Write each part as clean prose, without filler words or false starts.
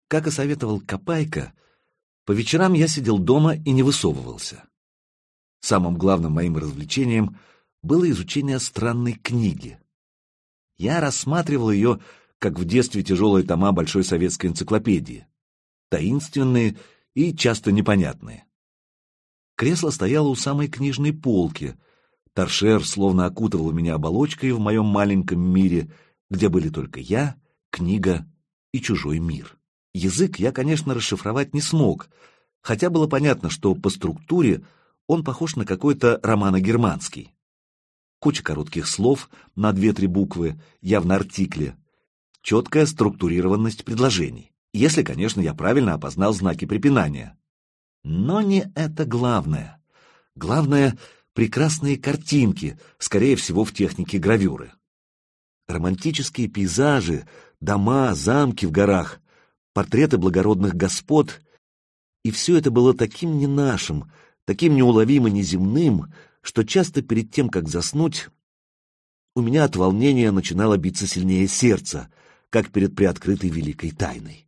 Как и советовал Копайка, по вечерам я сидел дома и не высовывался. Самым главным моим развлечением было изучение странной книги. Я рассматривал ее, как в детстве тяжелые тома большой советской энциклопедии, таинственные и часто непонятные. Кресло стояло у самой книжной полки. Торшер словно окутывал меня оболочкой в моем маленьком мире, где были только я, книга и чужой мир. Язык я, конечно, расшифровать не смог, хотя было понятно, что по структуре он похож на какой-то романо-германский. Куча коротких слов на 2-3 буквы, явно артикли, четкая структурированность предложений, если, конечно, я правильно опознал знаки препинания. Но не это главное. Главное — прекрасные картинки, скорее всего, в технике гравюры. Романтические пейзажи, дома, замки в горах, портреты благородных господ. И все это было таким не нашим, таким неуловимо неземным, что часто перед тем, как заснуть, у меня от волнения начинало биться сильнее сердце, как перед приоткрытой великой тайной.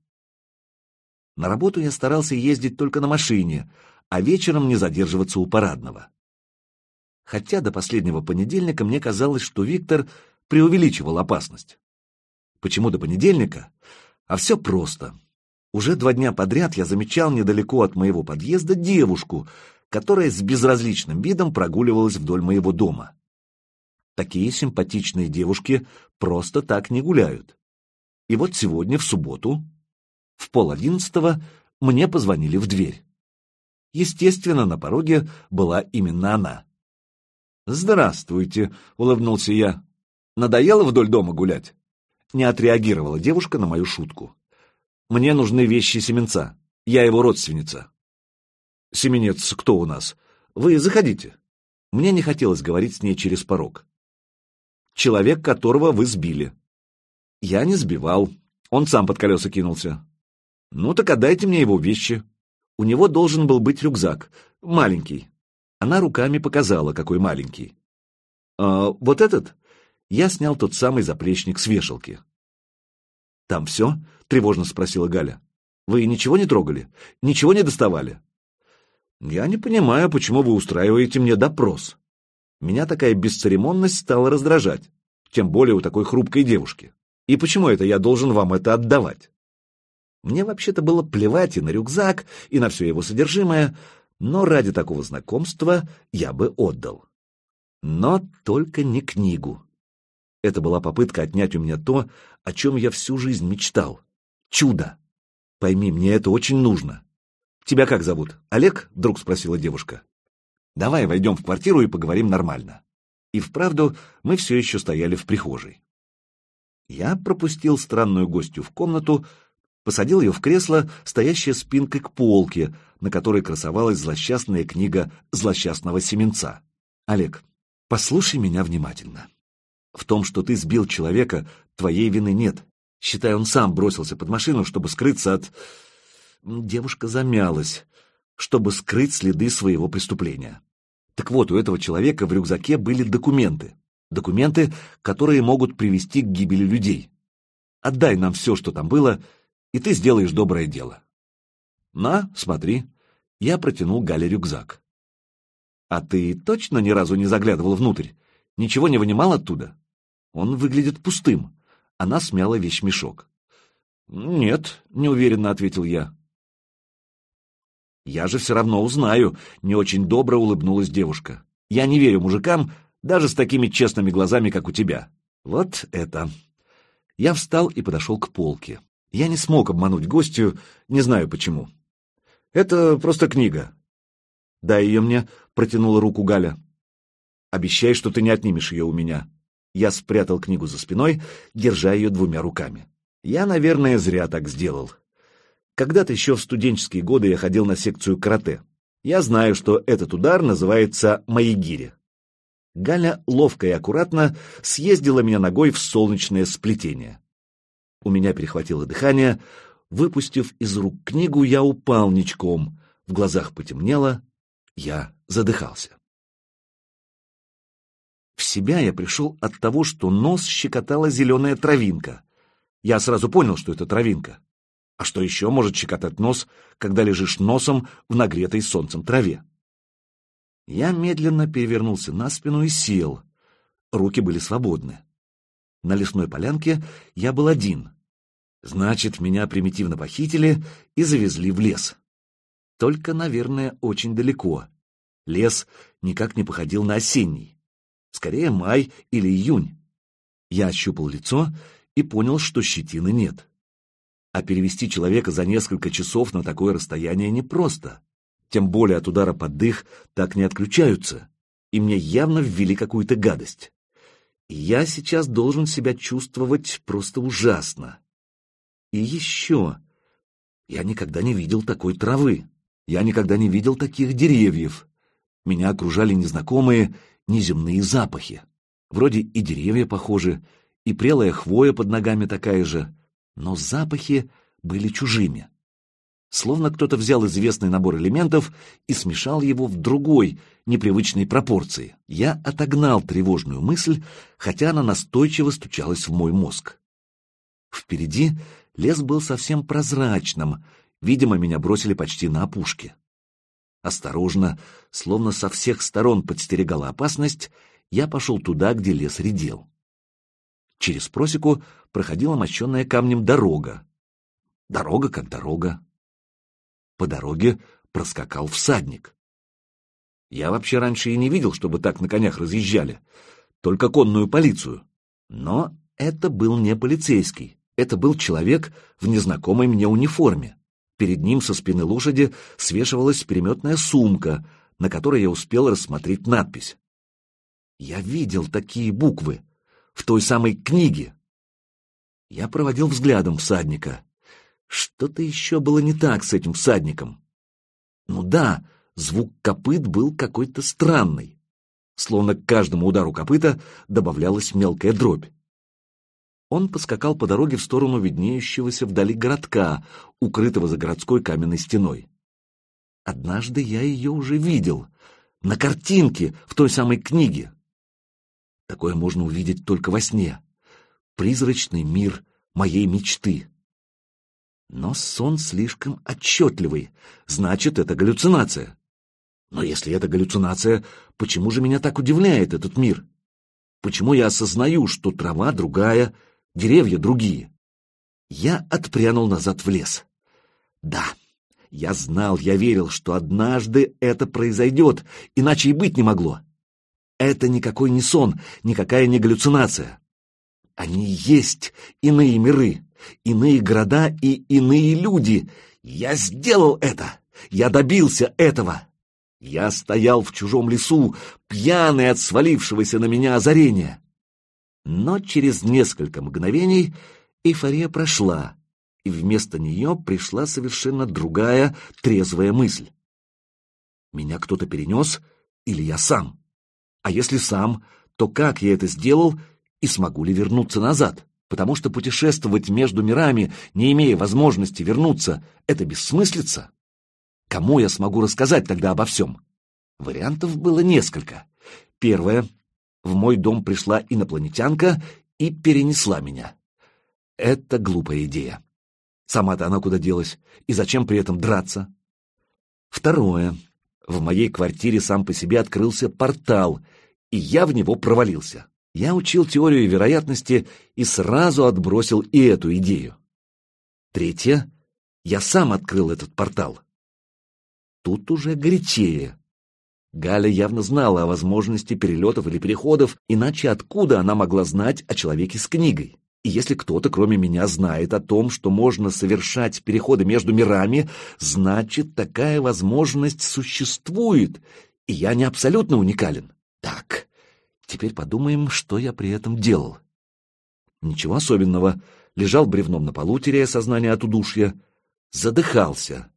На работу я старался ездить только на машине, а вечером не задерживаться у парадного. Хотя до последнего понедельника мне казалось, что Виктор преувеличивал опасность. Почему до понедельника? А все просто. Уже 2 дня подряд я замечал недалеко от моего подъезда девушку, которая с безразличным видом прогуливалась вдоль моего дома. Такие симпатичные девушки просто так не гуляют. И вот сегодня, в субботу, в 10:30 мне позвонили в дверь. Естественно, на пороге была именно она. «Здравствуйте», — улыбнулся я. «Надоело вдоль дома гулять?» Не отреагировала девушка на мою шутку. «Мне нужны вещи Семенца. Я его родственница». «Семенец кто у нас? Вы заходите». Мне не хотелось говорить с ней через порог. «Человек, которого вы сбили». «Я не сбивал. Он сам под колеса кинулся». «Ну так отдайте мне его вещи. У него должен был быть рюкзак. Маленький». Она руками показала, какой маленький. Вот этот?» Я снял тот самый заплечник с вешалки. «Там все?» — тревожно спросила Галя. «Вы ничего не трогали? Ничего не доставали?» «Я не понимаю, почему вы устраиваете мне допрос. Меня такая бесцеремонность стала раздражать, тем более у такой хрупкой девушки. И почему это я должен вам это отдавать?» Мне вообще-то было плевать и на рюкзак, и на все его содержимое, но ради такого знакомства я бы отдал. Но только не книгу. Это была попытка отнять у меня то, о чем я всю жизнь мечтал. Чудо! Пойми, мне это очень нужно. «Тебя как зовут? Олег?» — вдруг спросила девушка. «Давай войдем в квартиру и поговорим нормально». И вправду мы все еще стояли в прихожей. Я пропустил странную гостью в комнату, посадил ее в кресло, стоящее спинкой к полке, на которой красовалась злосчастная книга злосчастного Семенца. «Олег, послушай меня внимательно. В том, что ты сбил человека, твоей вины нет. Считай, он сам бросился под машину, чтобы скрыться от...» Девушка замялась, чтобы скрыть следы своего преступления. Так вот, у этого человека в рюкзаке были документы. Документы, которые могут привести к гибели людей. Отдай нам все, что там было, и ты сделаешь доброе дело. На, смотри. Я протянул Гале рюкзак. А ты точно ни разу не заглядывал внутрь? Ничего не вынимал оттуда? Он выглядит пустым. Она смяла вещмешок. Нет, неуверенно ответил я. Я же все равно узнаю, не очень добро улыбнулась девушка. Я не верю мужикам, даже с такими честными глазами, как у тебя. Вот это. Я встал и подошел к полке. Я не смог обмануть гостью, не знаю почему. Это просто книга. Дай ее мне, протянула руку Галя. Обещай, что ты не отнимешь ее у меня. Я спрятал книгу за спиной, держа ее 2 руками. Я, наверное, зря так сделал. Когда-то еще в студенческие годы я ходил на секцию карате. Я знаю, что этот удар называется маегири. Галя ловко и аккуратно съездила меня ногой в солнечное сплетение. У меня перехватило дыхание. Выпустив из рук книгу, я упал ничком. В глазах потемнело. Я задыхался. В себя я пришел от того, что нос щекотала зеленая травинка. Я сразу понял, что это травинка. А что еще может щекотать нос, когда лежишь носом в нагретой солнцем траве? Я медленно перевернулся на спину и сел. Руки были свободны. На лесной полянке я был один. Значит, меня примитивно похитили и завезли в лес. Только, наверное, очень далеко. Лес никак не походил на осенний. Скорее, май или июнь. Я ощупал лицо и понял, что щетины нет. А перевести человека за несколько часов на такое расстояние непросто. Тем более от удара под дых так не отключаются. И мне явно ввели какую-то гадость. И я сейчас должен себя чувствовать просто ужасно. И еще. Я никогда не видел такой травы. Я никогда не видел таких деревьев. Меня окружали незнакомые, неземные запахи. Вроде и деревья похожи, и прелая хвоя под ногами такая же, но запахи были чужими. Словно кто-то взял известный набор элементов и смешал его в другой, непривычной пропорции. Я отогнал тревожную мысль, хотя она настойчиво стучалась в мой мозг. Впереди лес был совсем прозрачным, видимо, меня бросили почти на опушке. Осторожно, словно со всех сторон подстерегала опасность, я пошел туда, где лес редел. Через просеку проходила мощенная камнем дорога. Дорога как дорога. По дороге проскакал всадник. Я вообще раньше и не видел, чтобы так на конях разъезжали, только конную полицию. Но это был не полицейский, это был человек в незнакомой мне униформе. Перед ним со спины лошади свешивалась переметная сумка, на которой я успел рассмотреть надпись. Я видел такие буквы в той самой книге. Я проводил взглядом всадника. Что-то еще было не так с этим всадником. Ну да, звук копыт был какой-то странный. Словно к каждому удару копыта добавлялась мелкая дробь. Он поскакал по дороге в сторону виднеющегося вдали городка, укрытого за городской каменной стеной. Однажды я ее уже видел, на картинке в той самой книге. Такое можно увидеть только во сне. Призрачный мир моей мечты. Но сон слишком отчетливый, значит, это галлюцинация. Но если это галлюцинация, почему же меня так удивляет этот мир? Почему я осознаю, что трава другая, деревья другие? Я отпрянул назад в лес. Да, я знал, я верил, что однажды это произойдет, иначе и быть не могло. Это никакой не сон, никакая не галлюцинация. Они есть иные миры, иные города и иные люди. Я сделал это! Я добился этого! Я стоял в чужом лесу, пьяный от свалившегося на меня озарения. Но через несколько мгновений эйфория прошла, и вместо нее пришла совершенно другая, трезвая мысль. Меня кто-то перенес, или я сам? А если сам, то как я это сделал и смогу ли вернуться назад? Потому что путешествовать между мирами, не имея возможности вернуться, это бессмыслица. Кому я смогу рассказать тогда обо всем? Вариантов было несколько. Первое. В мой дом пришла инопланетянка и перенесла меня. Это глупая идея. Сама-то она куда делась? И зачем при этом драться? Второе. В моей квартире сам по себе открылся портал, и я в него провалился. Я учил теорию вероятности и сразу отбросил и эту идею. Третье. Я сам открыл этот портал. Тут уже горячее. Галя явно знала о возможности перелетов или переходов, иначе откуда она могла знать о человеке с книгой? И если кто-то, кроме меня, знает о том, что можно совершать переходы между мирами, значит, такая возможность существует, и я не абсолютно уникален. Так, теперь подумаем, что я при этом делал. Ничего особенного. Лежал бревном на полу, теряя сознание от удушья. Задыхался.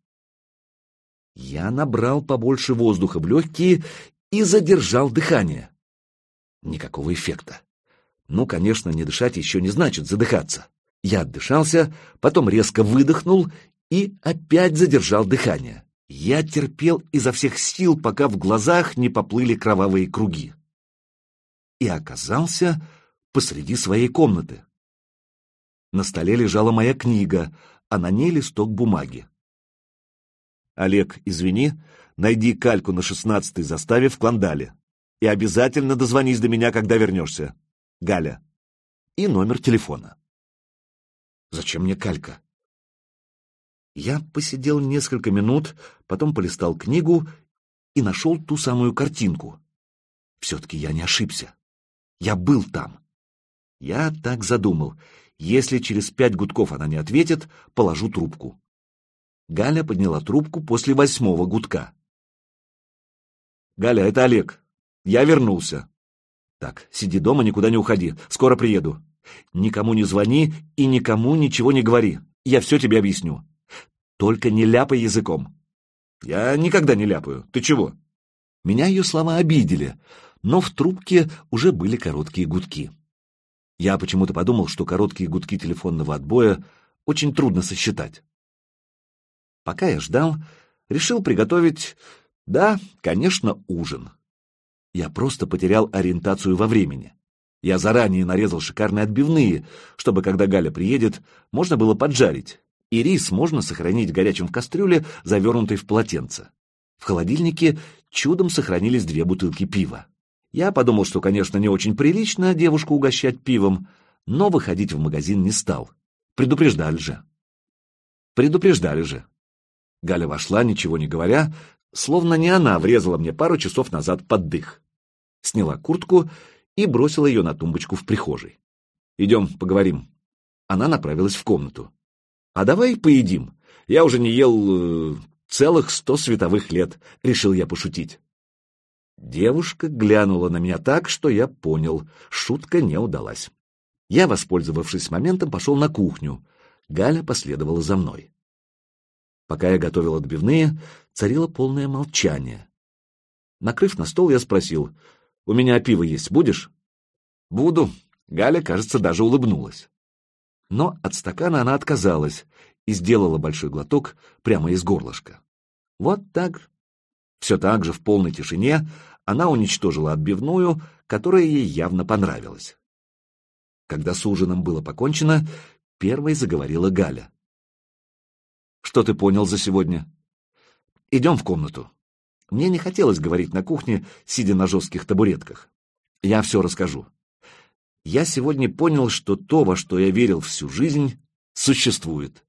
Я набрал побольше воздуха в легкие и задержал дыхание. Никакого эффекта. Ну, конечно, не дышать еще не значит задыхаться. Я отдышался, потом резко выдохнул и опять задержал дыхание. Я терпел изо всех сил, пока в глазах не поплыли кровавые круги. И оказался посреди своей комнаты. На столе лежала моя книга, а на ней листок бумаги. «Олег, извини, найди кальку на 16-й заставе в Клондале. И обязательно дозвонись до меня, когда вернешься. Галя». И номер телефона. Зачем мне калька? Я посидел несколько минут, потом полистал книгу и нашел ту самую картинку. Все-таки я не ошибся. Я был там. Я так задумал. Если через 5 гудков она не ответит, положу трубку. Галя подняла трубку после 8-го гудка. «Галя, это Олег. Я вернулся». «Так, сиди дома, никуда не уходи. Скоро приеду. Никому не звони и никому ничего не говори. Я все тебе объясню. Только не ляпай языком». «Я никогда не ляпаю. Ты чего?» Меня ее слова обидели, но в трубке уже были короткие гудки. Я почему-то подумал, что короткие гудки телефонного отбоя очень трудно сосчитать. Пока я ждал, решил приготовить, да, конечно, ужин. Я просто потерял ориентацию во времени. Я заранее нарезал шикарные отбивные, чтобы, когда Галя приедет, можно было поджарить, и рис можно сохранить горячим в кастрюле, завернутой в полотенце. В холодильнике чудом сохранились 2 бутылки пива. Я подумал, что, конечно, не очень прилично девушку угощать пивом, но выходить в магазин не стал. Предупреждали же. Предупреждали же. Галя вошла, ничего не говоря, словно не она врезала мне пару часов назад под дых. Сняла куртку и бросила ее на тумбочку в прихожей. «Идем, поговорим». Она направилась в комнату. «А давай поедим. Я уже не ел целых 100 световых лет», — решил я пошутить. Девушка глянула на меня так, что я понял, шутка не удалась. Я, воспользовавшись моментом, пошел на кухню. Галя последовала за мной. Пока я готовил отбивные, царило полное молчание. Накрыв на стол, я спросил: «У меня пиво есть, будешь?» «Буду». Галя, кажется, даже улыбнулась. Но от стакана она отказалась и сделала большой глоток прямо из горлышка. Вот так. Все так же в полной тишине она уничтожила отбивную, которая ей явно понравилась. Когда с ужином было покончено, первой заговорила Галя. «Что ты понял за сегодня?» «Идем в комнату». Мне не хотелось говорить на кухне, сидя на жестких табуретках. Я все расскажу. Я сегодня понял, что то, во что я верил всю жизнь, существует.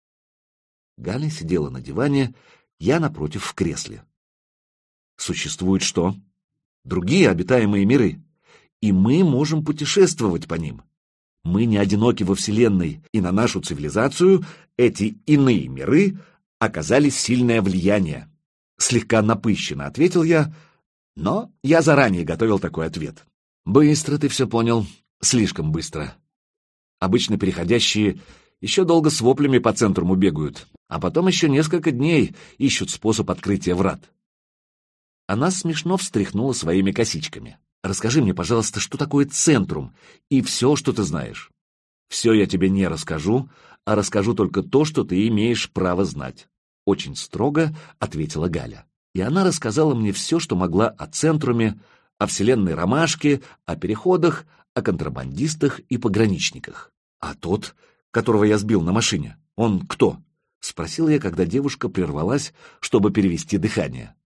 Галя сидела на диване, я напротив в кресле. Существует что? Другие обитаемые миры. И мы можем путешествовать по ним. Мы не одиноки во Вселенной, и на нашу цивилизацию эти иные миры оказали сильное влияние. Слегка напыщенно ответил я, но я заранее готовил такой ответ. Быстро ты все понял, слишком быстро. Обычно переходящие еще долго с воплями по центруму бегают, а потом еще несколько дней ищут способ открытия врат. Она смешно встряхнула своими косичками. «Расскажи мне, пожалуйста, что такое центрум и все, что ты знаешь». «Все я тебе не расскажу, а расскажу только то, что ты имеешь право знать», — очень строго ответила Галя. И она рассказала мне все, что могла о центруме, о вселенной Ромашке, о переходах, о контрабандистах и пограничниках. «А тот, которого я сбил на машине, он кто?» — спросил я, когда девушка прервалась, чтобы перевести дыхание.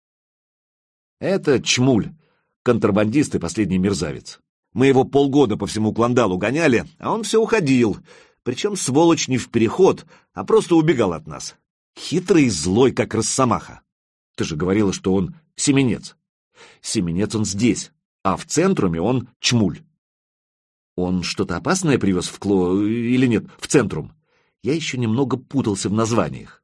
«Это Чмуль, контрабандист и последний мерзавец. Мы его полгода по всему Клондалу гоняли, а он все уходил. Причем сволочь не в переход, а просто убегал от нас. Хитрый и злой, как росомаха. Ты же говорила, что он семенец. Семенец он здесь, а в центруме он Чмуль. Он что-то опасное привез в или нет, в центрум? Я еще немного путался в названиях.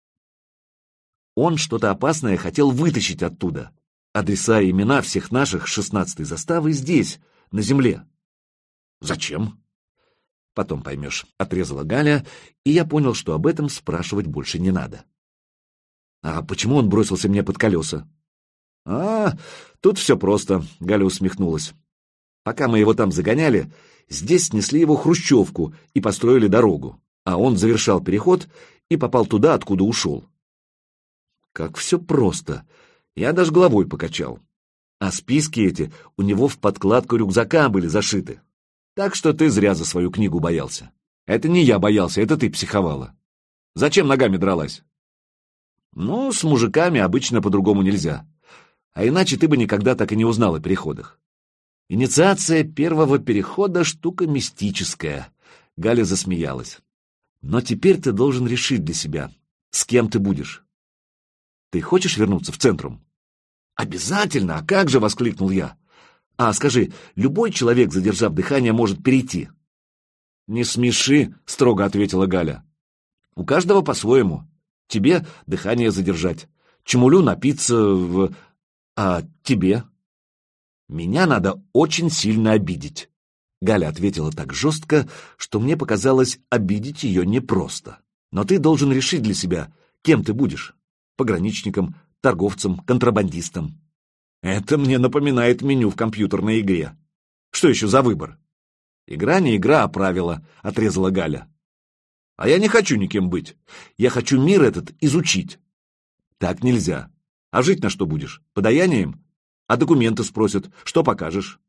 Он что-то опасное хотел вытащить оттуда. Адреса и имена всех наших 16-й заставы здесь, на земле. Зачем? Потом поймешь, отрезала Галя, и я понял, что об этом спрашивать больше не надо. А почему он бросился мне под колеса? Тут все просто, Галя усмехнулась. Пока мы его там загоняли, здесь снесли его хрущевку и построили дорогу, а он завершал переход и попал туда, откуда ушел. Как все просто. Я даже головой покачал. А списки эти у него в подкладку рюкзака были зашиты. Так что ты зря за свою книгу боялся. Это не я боялся, это ты психовала. Зачем ногами дралась? Ну, с мужиками обычно по-другому нельзя. А иначе ты бы никогда так и не узнал о переходах. Инициация первого перехода — штука мистическая. Галя засмеялась. Но теперь ты должен решить для себя, с кем ты будешь. Ты хочешь вернуться в Центрум? Обязательно, а как же, — воскликнул я. А скажи, любой человек, задержав дыхание, может перейти? Не смеши, — строго ответила Галя. У каждого по-своему. Тебе дыхание задержать, Чемулю напиться в... А тебе? Меня надо очень сильно обидеть. Галя ответила так жестко, что мне показалось, обидеть ее непросто. Но ты должен решить для себя, кем ты будешь. Пограничником, торговцем, контрабандистом. Это мне напоминает меню в компьютерной игре. Что еще за выбор? Игра не игра, а правила, — отрезала Галя. А я не хочу никем быть. Я хочу мир этот изучить. Так нельзя. А жить на что будешь? Подаянием? А документы спросят. Что покажешь?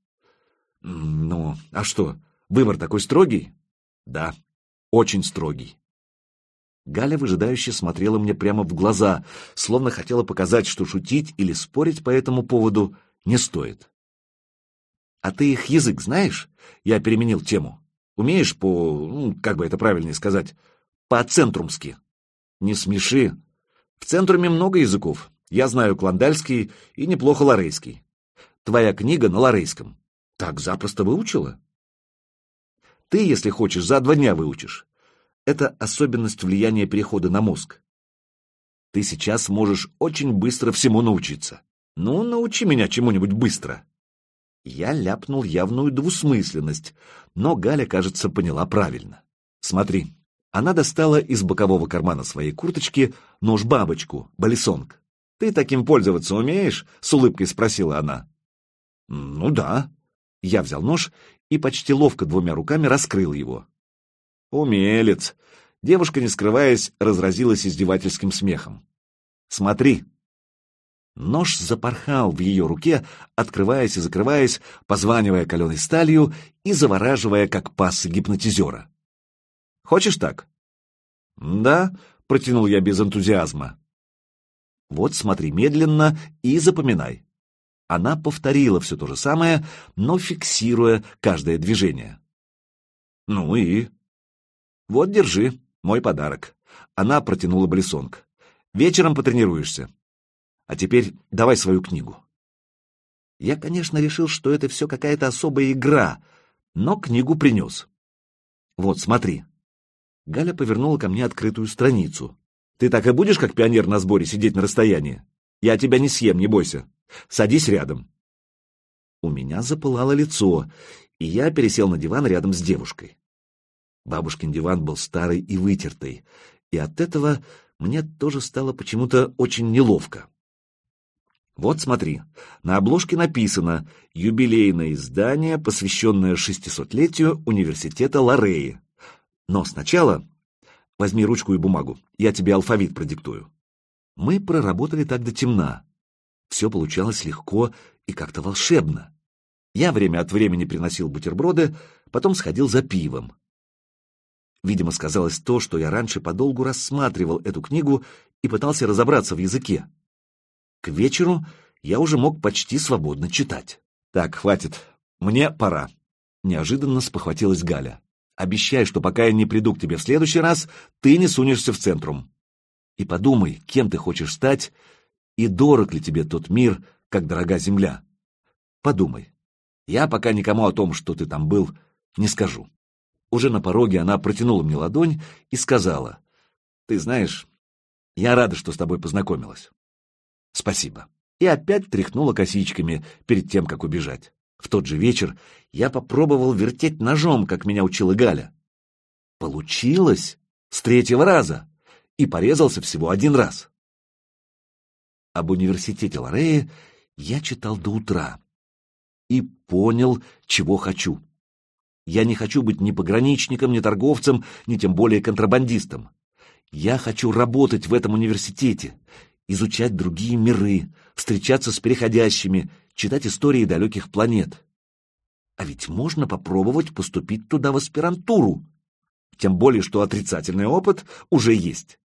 Ну, а что, выбор такой строгий? Да, очень строгий. Галя выжидающе смотрела мне прямо в глаза, словно хотела показать, что шутить или спорить по этому поводу не стоит. А ты их язык знаешь? Я переменил тему. Умеешь как бы это правильнее сказать, по-центрумски? Не смеши. В Центруме много языков. Я знаю клондальский и неплохо лорейский. Твоя книга на лорейском. Так запросто выучила? Ты, если хочешь, за 2 дня выучишь. Это особенность влияния перехода на мозг. Ты сейчас можешь очень быстро всему научиться. Ну, научи меня чему-нибудь быстро. Я ляпнул явную двусмысленность, но Галя, кажется, поняла правильно. Смотри, она достала из бокового кармана своей курточки нож-бабочку, балисонг. «Ты таким пользоваться умеешь?» — с улыбкой спросила она. «Ну да». Я взял нож и почти ловко 2 руками раскрыл его. «Умелец!» — девушка, не скрываясь, разразилась издевательским смехом. «Смотри!» Нож запорхал в ее руке, открываясь и закрываясь, позванивая каленой сталью и завораживая, как пассы гипнотизера. «Хочешь так?» «Да», — протянул я без энтузиазма. «Вот смотри медленно и запоминай». Она повторила все то же самое, но фиксируя каждое движение. «Ну и?» «Вот, держи, мой подарок». Она протянула балисонг. «Вечером потренируешься. А теперь давай свою книгу». Я, конечно, решил, что это все какая-то особая игра, но книгу принес. «Вот, смотри». Галя повернула ко мне открытую страницу. «Ты так и будешь, как пионер на сборе, сидеть на расстоянии? Я тебя не съем, не бойся. Садись рядом». У меня запылало лицо, и я пересел на диван рядом с девушкой. Бабушкин диван был старый и вытертый, и от этого мне тоже стало почему-то очень неловко. Вот смотри, на обложке написано «Юбилейное издание, посвященное 600-летию университета Лореи». Но сначала возьми ручку и бумагу, я тебе алфавит продиктую. Мы проработали так до темна. Все получалось легко и как-то волшебно. Я время от времени приносил бутерброды, потом сходил за пивом. Видимо, сказалось то, что я раньше подолгу рассматривал эту книгу и пытался разобраться в языке. К вечеру я уже мог почти свободно читать. «Так, хватит, мне пора», — неожиданно спохватилась Галя. «Обещай, что пока я не приду к тебе в следующий раз, ты не сунешься в Центрум. И подумай, кем ты хочешь стать, и дорог ли тебе тот мир, как дорога земля. Подумай. Я пока никому о том, что ты там был, не скажу». Уже на пороге она протянула мне ладонь и сказала: «Ты знаешь, я рада, что с тобой познакомилась». «Спасибо». И опять тряхнула косичками перед тем, как убежать. В тот же вечер я попробовал вертеть ножом, как меня учила Галя. Получилось с 3-го раза, и порезался всего 1 раз. Об университете Лореи я читал до утра и понял, чего хочу. Я не хочу быть ни пограничником, ни торговцем, ни тем более контрабандистом. Я хочу работать в этом университете, изучать другие миры, встречаться с переходящими, читать истории далеких планет. А ведь можно попробовать поступить туда в аспирантуру. Тем более, что отрицательный опыт уже есть.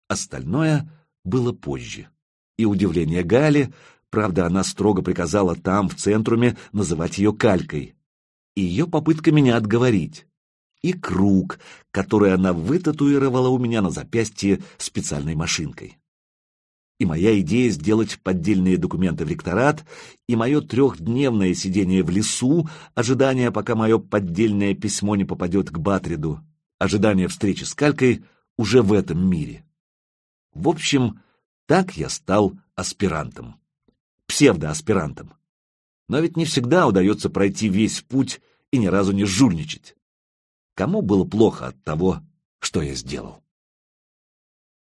Остальное было позже. И удивление Гали, правда, она строго приказала там, в центруме, называть ее Калькой. И ее попытка меня отговорить. И круг, который она вытатуировала у меня на запястье специальной машинкой. И моя идея сделать поддельные документы в ректорат, и мое 3-дневное сидение в лесу, ожидание, пока мое поддельное письмо не попадет к Батриду, ожидание встречи с Калькой уже в этом мире. В общем, так я стал аспирантом. Псевдоаспирантом. Но ведь не всегда удается пройти весь путь и ни разу не жульничать. Кому было плохо от того, что я сделал?